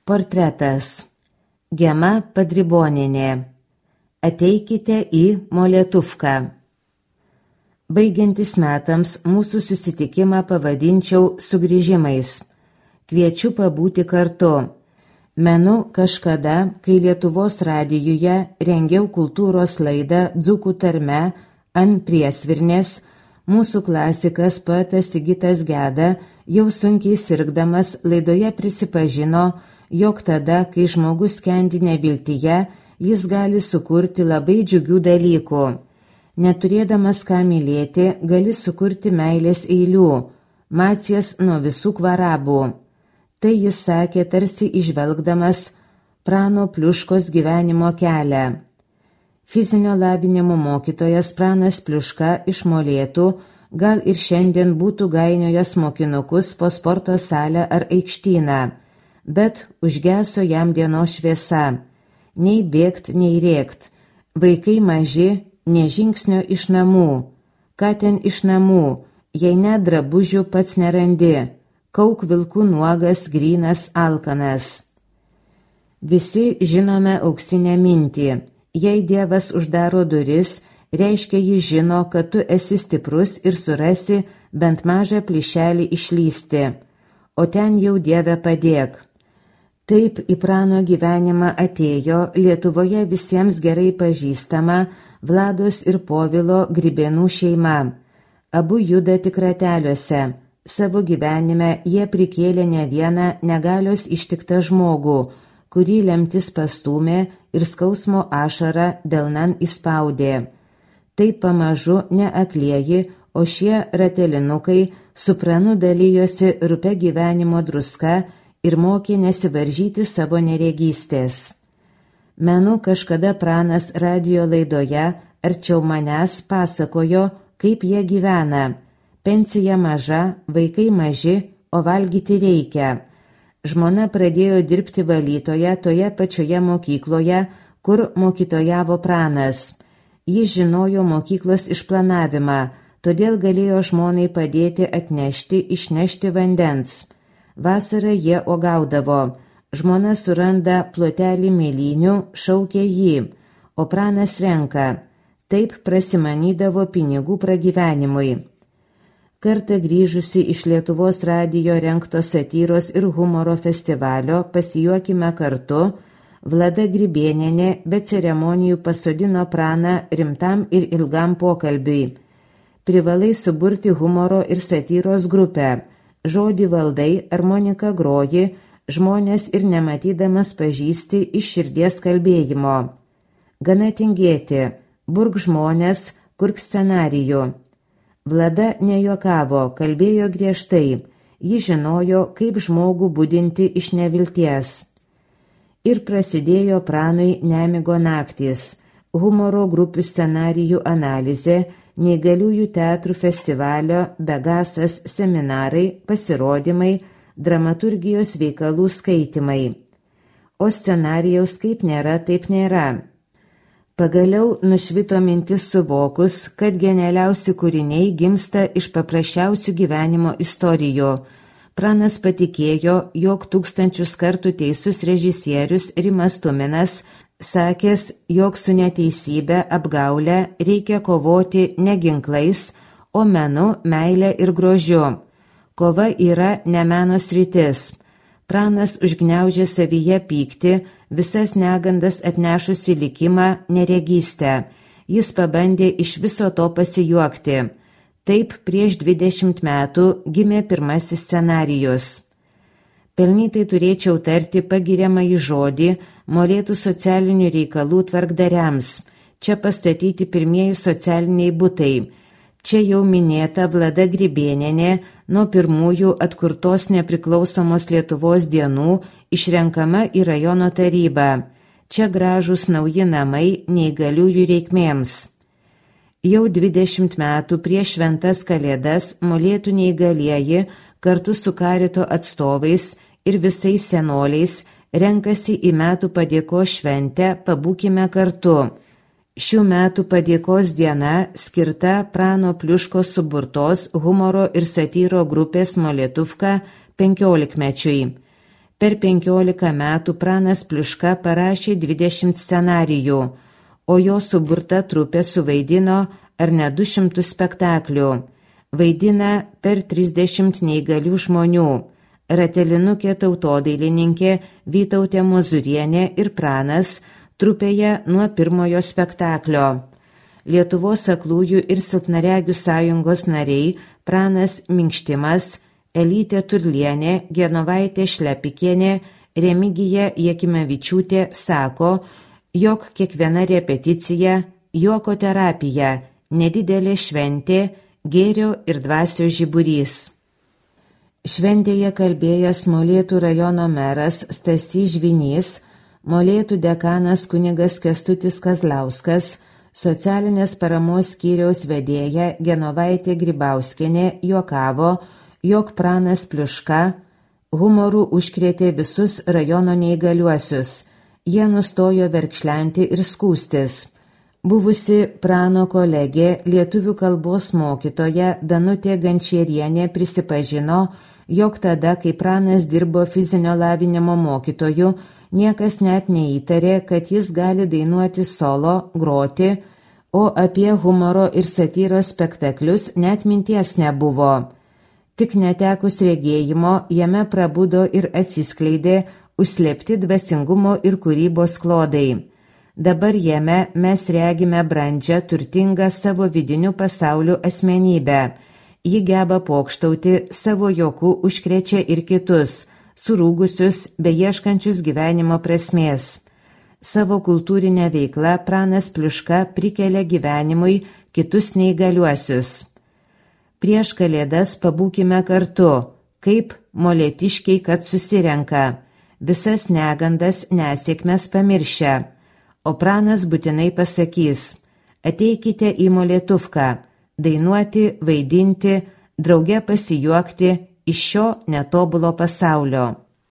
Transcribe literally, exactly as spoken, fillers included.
Portretas. Gema Padribonienė. Ateikite į Molėtuvką. Baigiantis metams mūsų susitikimą pavadinčiau sugrįžimais. Kviečiu pabūti kartu. Menu kažkada, kai Lietuvos radijuje rengiau kultūros laidą Dzūkų tarme ant Priesvirnės, mūsų klasikas poetas Sigitas Geda jau sunkiai sirgdamas laidoje prisipažino, jog tada, kai žmogus skendi neviltyje, jis gali sukurti labai džiugių dalykų. Neturėdamas ką mylėti, gali sukurti meilės eilių, macijas nuo visų kvarabų. Tai jis sakė tarsi išvelgdamas Prano Pliuškos gyvenimo kelią. Fizinio lavinimo mokytojas Pranas Pliuška iš Molėtų gal ir šiandien būtų gainiojęs mokinukus po sporto salę ar aikštyną, bet užgeso jam dienos šviesa. Nei bėgt, nei rėkt. Vaikai maži, nė žingsnio iš namų. Ką ten iš namų, jei net drabužių pats nerandi. Kauk vilkų nuogas, grynas, alkanas. Visi žinome auksinę mintį. Jei Dievas uždaro duris, reiškia jis žino, kad tu esi stiprus ir surasi bent mažą plyšelį išlysti. O ten jau Dieve padėk. Taip į Prano gyvenimą atėjo Lietuvoje visiems gerai pažįstama Vlados ir Povilo Grybėnų šeima. Abu juda tik rateliuose. Savo gyvenime jie prikėlė ne vieną negalios ištiktą žmogų, kurį lemtis pastūmė ir skausmo ašarą delnan įspaudė. Taip pamažu ne aklieji, o šie ratelinukai su Pranu dalyjosi rupia gyvenimo druska ir mokė nesivaržyti savo neregystės. Menu kažkada Pranas radijo laidoje arčiau manęs pasakojo, kaip jie gyvena. Pensija maža, vaikai maži, o valgyti reikia. Žmona pradėjo dirbti valytoje toje pačioje mokykloje, kur mokytojavo Pranas. Jis žinojo mokyklos išplanavimą, todėl galėjo žmonai padėti atnešti, išnešti vandens. Vasarą jie uogaudavo. Žmona suranda plotelį mėlynių, šaukia jį, o Pranas renka. Taip prasimanydavo pinigų pragyvenimui. Kartą grįžusi iš Lietuvos radijo rengto satyros ir humoro festivalio Pasijuokime kartu, Vlada Grybėnienė be ceremonijų pasodino Praną rimtam ir ilgam pokalbiui. Privalai suburti humoro ir satyros grupę. Žodį valdai, armonika groji, žmonės ir nematydamas pažįsti iš širdies kalbėjimo. Gana tingėti, burk žmonės, kurk scenarijų. Vlada nejuokavo, kalbėjo griežtai. Ji žinojo, kaip žmogų budinti iš nevilties. Ir prasidėjo Pranui nemigo naktys. Humoro grupių scenarijų analizė, neįgaliųjų teatrų festivalio Begasas seminarai, pasirodymai, dramaturgijos veikalų skaitymai. O scenarijaus kaip nėra, taip nėra. Pagaliau nušvito mintis suvokus, kad genialiausi kūriniai gimsta iš paprasčiausių gyvenimo istorijų. Pranas patikėjo, jog tūkstančius kartų teisus režisierius Rimas Tuminas sakęs, jog su neteisybė apgaulė reikia kovoti ne ginklais, o menu, meile ir grožiu. Kova yra ne meno sritis. Pranas užgniaužė savyje pyktį, visas negandas atnešusi likimą neregystę. Jis pabandė iš viso to pasijuokti. Taip prieš dvidešimt metų gimė pirmasis scenarijus. Pelnytai turėčiau tarti pagiriamąjį žodį Molėtų socialinių reikalų tvarkdariams. Čia pastatyti pirmieji socialiniai butai. Čia jau minėta Vlada Grybėnienė nuo pirmųjų atkurtos nepriklausomos Lietuvos dienų išrenkama į rajono tarybą. Čia gražūs nauji namai neįgaliųjų reikmėms. Jau dvidešimt metų prieš šventas kalėdas Molėtų neįgalieji kartu su karito atstovais ir visais senoliais renkasi į metų padėkos šventę Pabūkime kartu. Šių metų padėkos diena skirta Prano Pliuškos suburtos humoro ir satyro grupės Molėtuvka penkiolikmečiui. Per penkiolika metų pranas Pliuška parašė dvidešimt scenarijų, o jo suburta trupė suvaidino ar ne du šimtus spektaklių. Vaidina per trisdešimt neįgalių žmonių. Ratelinukė tautodailininkė Vytautė Mozurienė ir pranas trupėje nuo pirmojo spektaklio. Lietuvos aklųjų ir silpnaregių sąjungos nariai pranas Minkštimas, Elytė Turlienė, Genovaitė Šlepikienė, Remigija Jakimavičiūtė sako, jog kiekviena repeticija, juoko terapija, nedidelė šventė, gėrio ir dvasios žiburys. Šventėje kalbėjęs Molėtų rajono meras Stasys Žvinys, Molėtų dekanas kunigas Kęstutis Kazlauskas, socialinės paramos skyriaus vedėja Genovaitė Grybauskienė juokavo, jog pranas Pliuška humoru užkrėtė visus rajono neįgaliuosius. Jie nustojo verkšlenti ir skūstis. Buvusi prano kolegė, lietuvių kalbos mokytoja Danutė Gančierienė prisipažino, jog tada, kai pranas dirbo fizinio lavinimo mokytoju, niekas net neįtarė, kad jis gali dainuoti solo, groti, o apie humoro ir satyros spektaklius net minties nebuvo. Tik netekus regėjimo jame prabudo ir atsiskleidė užslėpti dvasingumo ir kūrybos klodai. Dabar jame mes regime brandžią, turtingą savo vidinių pasaulių asmenybę. Ji geba pokštauti, savo juoku užkrečia ir kitus, surūgusius, beieškančius gyvenimo prasmės. Savo kultūrinę veiklą pranas Pliuška prikelia gyvenimui kitus neįgaliuosius. Prieš Kalėdas pabūkime kartu, kaip molėtiškiai, kad susirenka, visas negandas, nesėkmes pamiršę. O pranas būtinai pasakys, ateikite į Molėtuvką, dainuoti, vaidinti, drauge pasijuokti iš šio netobulo pasaulio.